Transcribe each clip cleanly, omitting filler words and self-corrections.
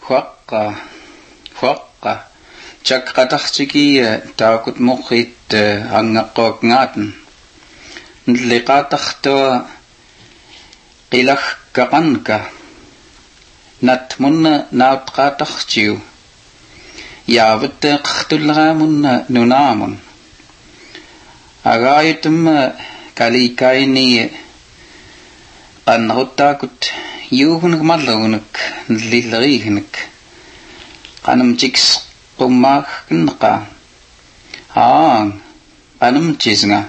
huaqqa chakqatartiki taakut muqit angaqqoqngaaten nliqaatartua qilagkaqanka natmunna nautqaatartiu yaavutteeqartullraamunna nunaamun agaayutumma kalikaini qannaruttaakut yuuhunak mallugunak nlilleriignak qanamchiks qummaagkinqa qanamchisnga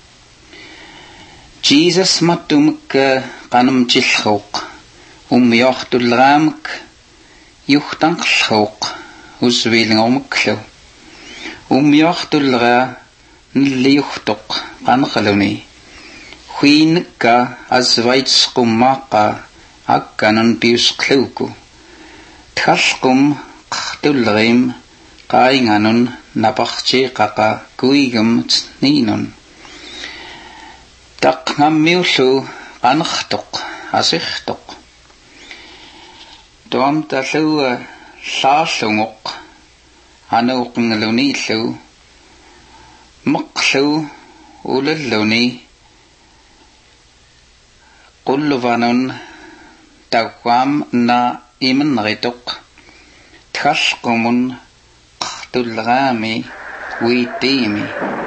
Jesus mattumuk qanamchillruuq ummiortullraamak yuhtanqllruuq usviilngormuklu ummiortullraa nlliuhtoq qanqaluni huinekka asvaitsqummaaqa akkanan piusqluuku thalqum qartullriim qainganun naparchiiqaqa kuigum niinun taqngammiullu qanertoq asirtoq tuamtallu llaallungoq anuuqngaluniillu meqlu ulalluni qulluvanun tawam na imenritoq thalqumun qartullraami wiitiimi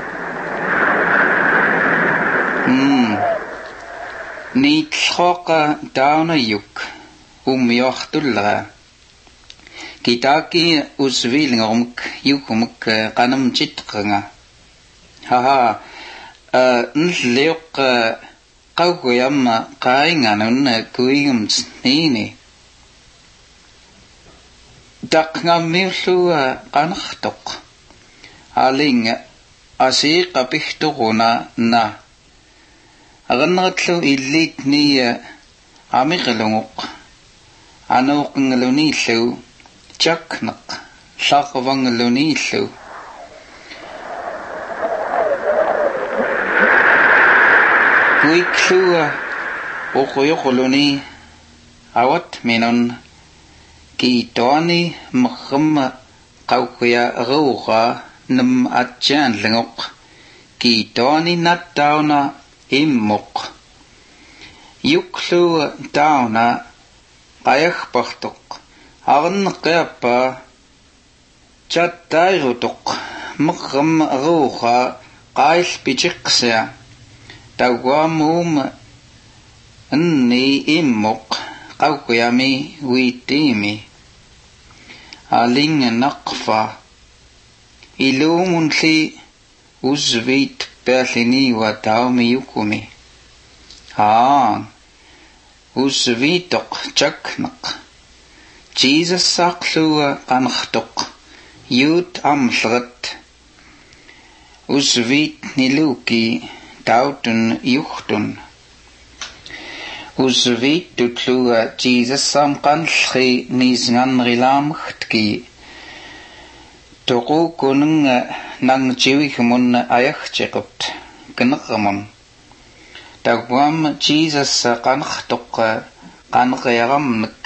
niitlhoqa taunayuk ummiortullra kitaaki usviilngormuk yukumuk qanamchitqanga nlliuq qawguyamma qainganun kuigumts niini taqngammiullu qanertoq aling asiiqapihtuquna na aganneratlu illiitni amiqlunguq anuuqngaluniillu chakneq llarvangaluniillu kuiklu uquyuqluni awat minun kiitoani merrem qawkuya ruuqa nam atjaanlunguq kiitoani nattauna immuq yuklu tauna qayagpartuq arneqiappa chattairutuq merrem ruuqa qailpichiqsia tawamum anni immuq qawkuyami wiitiimi aling naqfa ilumunli usvit perlini wa taumi yukumi usvitoq chakneq Jesus saqlu qanertoq yut amlret usvit niluki tautun yuhtun usvit tutlu Jesus samqanlri nisnganrilaamgtki toqukunung nangchiwigmun ayagchiqut knermun tawam Jesus qanertoq qaneqiaramnek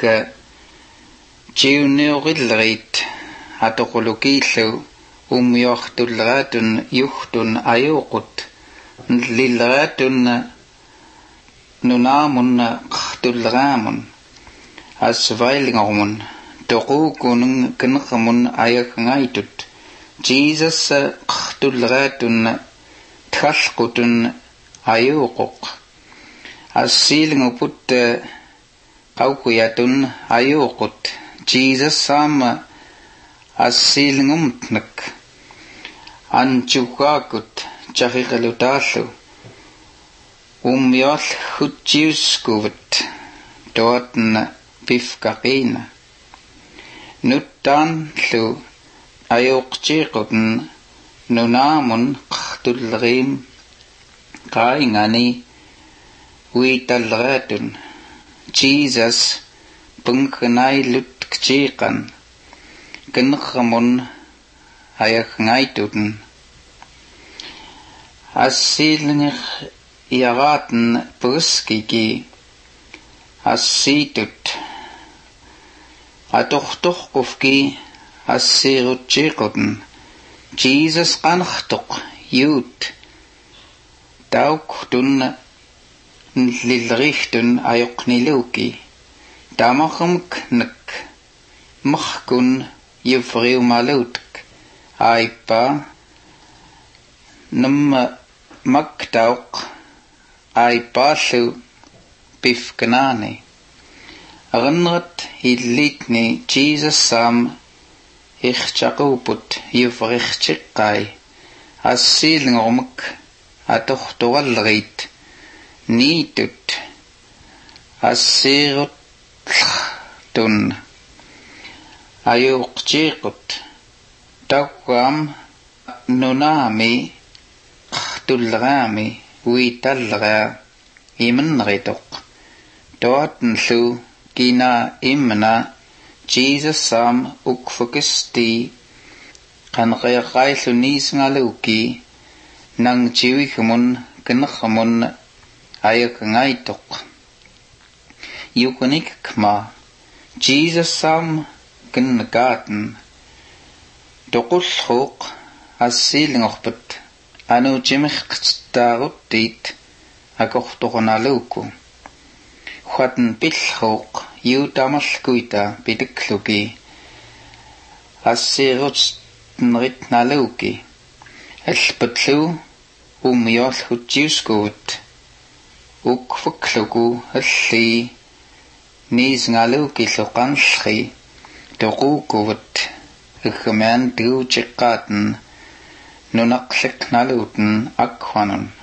chiuniurilrit atoqulukiillu ummiortullraatun yuhtun ayuqut nlillraatun nunaamun qartullraamun asvailngormun toqukunung knermun ayagngaitut Jesus qartullraatun thalqutun ayuquq assiilnguput qawkuyatun ayuqut Jesus sama assiilngumtnek anchuqaakut chaqiqalutaallu ummiol hutjiuskuvat toatn pifkaqina nuttaanlu ayuqchiqutn nunaamun qartullriim qaingani uitallraatun Jesus punknailutkchiqan knermun ayagngaituten assilnger iaraten pruskiki assitut atortorqufki assiirutchiiquten Jesus qanartoq youth tauqtun lilrihtun ayoqniluki tamarmk nak markun yuvriumalutk aipa nam maktauq aipallu pifkanani aranrat illitni Jesus sam ikhchaquput yuvrichchiqqai assilngormak atortoralrit niitut assiirutun ayuqchiiqut tawam nunami qtullraami uitallra imanritoq toatnlu kina imna Jesus sam ukfukisti qanqayaqaillu nisngaluki nang jiwikmun kinqamun ayakngaitoq yukunikma Jesus sam kingaten toqullhuq assilngorput anu jimiqtaruttit akortornaluku huatn pillhuq yuutamalkuita pitikluki assiirutnritnaluki alpatlu umyolhutjiuskuut ukfukluku alli nisngaluki luqanllri toquukuvut igman tuuchiqqaten nunaqliknaluten akwanun